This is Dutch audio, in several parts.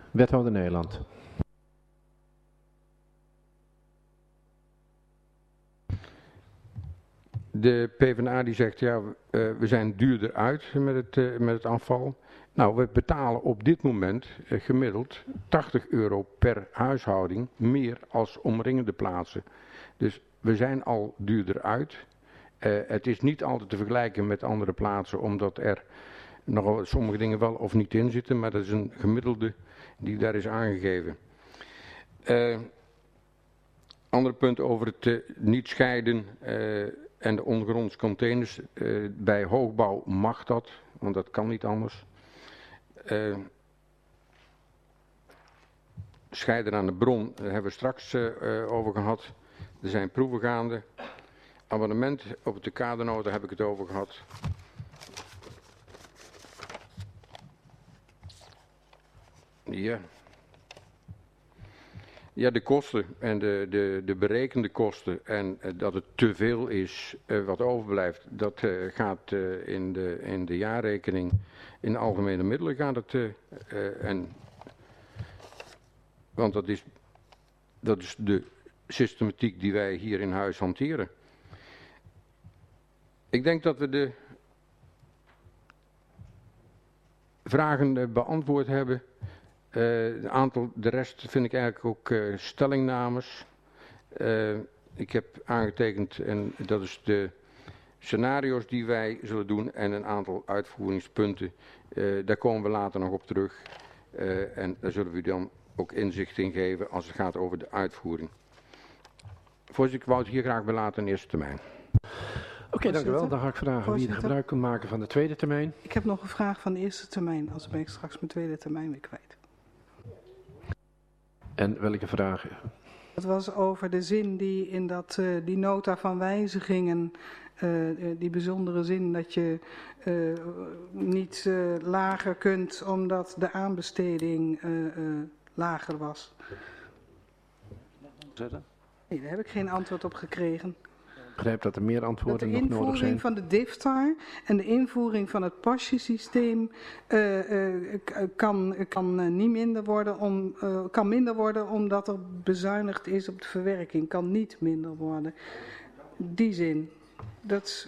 Wethouder Nederland. De PvdA die zegt, ja, we zijn duurder uit met het afval. Nou, we betalen op dit moment gemiddeld €80 per huishouding meer als omringende plaatsen. Dus we zijn al duurder uit. Het is niet altijd te vergelijken met andere plaatsen, omdat er nogal sommige dingen wel of niet in zitten, maar dat is een gemiddelde die daar is aangegeven. Andere punt over het niet scheiden en de ondergrondse containers. Bij hoogbouw mag dat, want dat kan niet anders. Scheiden aan de bron, daar hebben we straks over gehad. Er zijn proeven gaande. Abonnement op de kadernota heb ik het over gehad. Ja. Ja, de kosten en de berekende kosten en dat het te veel is wat overblijft, dat gaat in de jaarrekening, in de algemene middelen gaat het, want dat is de systematiek die wij hier in huis hanteren. Ik denk dat we de vragen beantwoord hebben. De rest vind ik eigenlijk ook stellingnames. Ik heb aangetekend, en dat is de scenario's die wij zullen doen en een aantal uitvoeringspunten. Daar komen we later nog op terug. En daar zullen we u dan ook inzicht in geven als het gaat over de uitvoering. Voorzitter, ik wou het hier graag belaten in eerste termijn. Oké, dank u wel. Dan ga ik vragen wie er gebruik kunt maken van de tweede termijn. Ik heb nog een vraag van de eerste termijn, anders ben ik straks mijn tweede termijn weer kwijt. En welke vragen? Het was over de zin die in die nota van wijzigingen, die bijzondere zin dat je niet lager kunt omdat de aanbesteding lager was. Nee, daar heb ik geen antwoord op gekregen. Ik begrijp dat er meer antwoorden nog nodig zijn. De invoering van de DIFTAR en de invoering van het pasjesysteem kan minder worden omdat er bezuinigd is op de verwerking. Kan niet minder worden. Die zin. Dat is...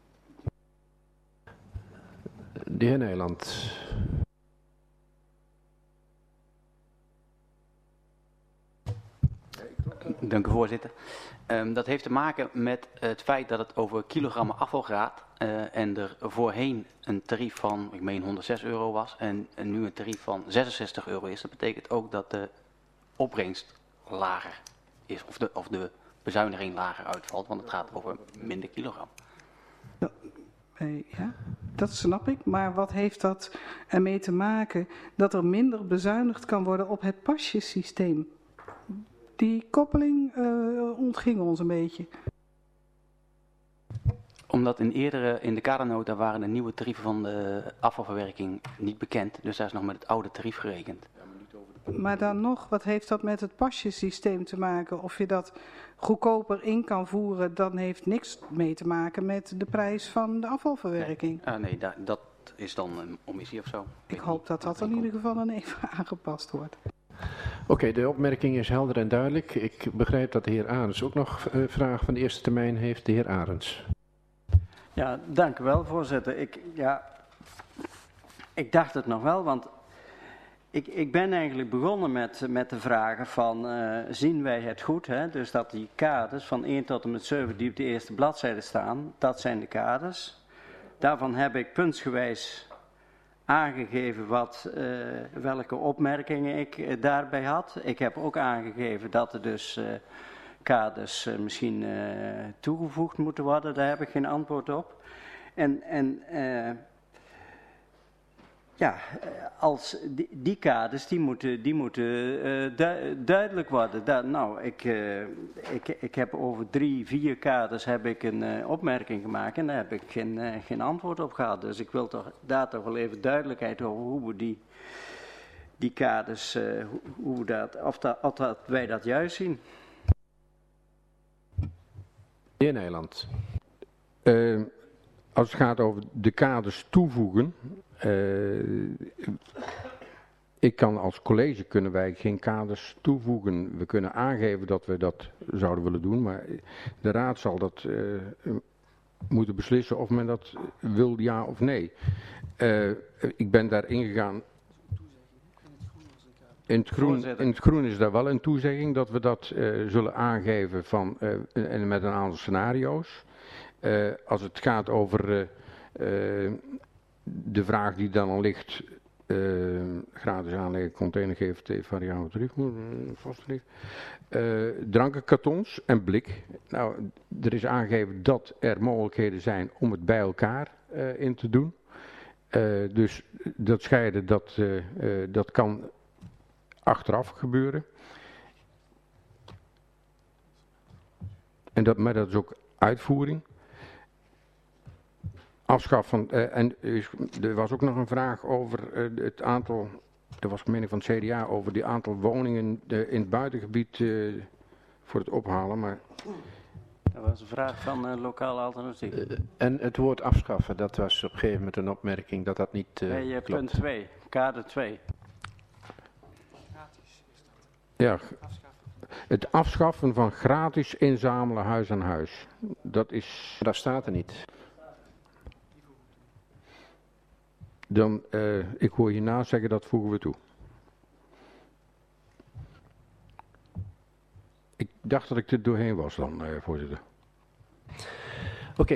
De heer Nijland. Dank u, voorzitter. Dat heeft te maken met het feit dat het over kilogrammen afval gaat en er voorheen een tarief van, ik meen €106 was en nu een tarief van €66 is. Dat betekent ook dat de opbrengst lager is of de bezuiniging lager uitvalt, want het gaat over minder kilogram. Ja, dat snap ik, maar wat heeft dat ermee te maken dat er minder bezuinigd kan worden op het pasjesysteem? Die koppeling ontging ons een beetje. Omdat in de kadernota waren de nieuwe tarieven van de afvalverwerking niet bekend. Dus daar is nog met het oude tarief gerekend. Maar dan nog, wat heeft dat met het pasjesysteem te maken? Of je dat goedkoper in kan voeren, dan heeft niks mee te maken met de prijs van de afvalverwerking. Nee, dat is dan een omissie of zo. Ik hoop dat dat in ieder geval dan even aangepast wordt. Oké, de opmerking is helder en duidelijk. Ik begrijp dat de heer Arends ook nog vragen van de eerste termijn heeft. De heer Arends. Ja, dank u wel, voorzitter. Ik dacht het nog wel, want ik ben eigenlijk begonnen met de vragen van, zien wij het goed? Hè? Dus dat die kaders van 1 tot en met 7 die op de eerste bladzijde staan, dat zijn de kaders. Daarvan heb ik puntsgewijs aangegeven welke opmerkingen ik daarbij had. Ik heb ook aangegeven dat er dus kaders misschien toegevoegd moeten worden. Daar heb ik geen antwoord op. Als die kaders, die moeten duidelijk worden. Ik heb over 3, 4 kaders heb ik een opmerking gemaakt en daar heb ik geen antwoord op gehad. Dus ik wil daar toch wel even duidelijkheid over hoe we die kaders, of wij dat juist zien. De heer Nijland. Als het gaat over de kaders toevoegen, ik kan als college kunnen wij geen kaders toevoegen. We kunnen aangeven dat we dat zouden willen doen, maar de raad zal dat moeten beslissen of men dat wil, ja of nee. Ik ben daar ingegaan. In het groen is daar wel een toezegging dat we dat zullen aangeven en met een aantal scenario's. Als het gaat over de vraag die dan al ligt, gratis aanleggen, container, GFT, variabele tarief, vastgelegd. Drankenkartons en blik. Nou, er is aangegeven dat er mogelijkheden zijn om het bij elkaar in te doen. Dus dat scheiden, dat kan achteraf gebeuren. Maar dat is ook uitvoering. Afschaffen. En er was ook nog een vraag over het aantal. Er was een mening van het CDA over die aantal woningen in het buitengebied voor het ophalen. Maar dat was een vraag van lokaal alternatief. En het woord afschaffen, dat was op een gegeven moment een opmerking dat dat niet klopt. Punt 2, kader 2. Ja, het afschaffen van gratis inzamelen huis aan huis. Dat is. Dat staat er niet. Dan, ik hoor hierna zeggen dat voegen we toe. Ik dacht dat ik er doorheen was dan, voorzitter.